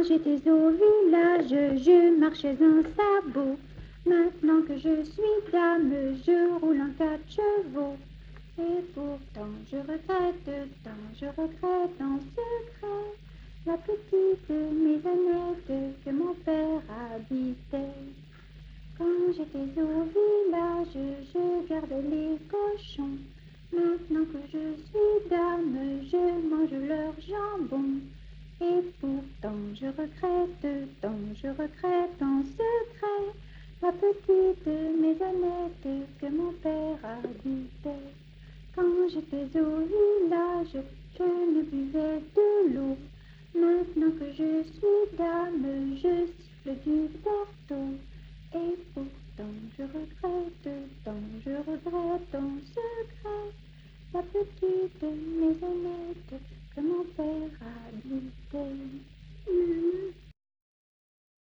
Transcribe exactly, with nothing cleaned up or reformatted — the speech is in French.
Quand j'étais au village, je marchais un sabot. Maintenant que je suis dame, je roule en quatre chevaux. Et pourtant je regrette, tant je regrette en secret la petite maisonnette que mon père habitait. Quand j'étais au village, je gardais les cochons. Maintenant que je suis dame, je mange leur jambon. Et pourtant je regrette, tant je regrette en secret la petite maisonnette que mon père habitait. Quand j'étais au village, je ne buvais de l'eau. Maintenant que je suis dame, je siffle du porto. Et pourtant je regrette, tant je regrette en secret la petite maisonnette que mon père habitait.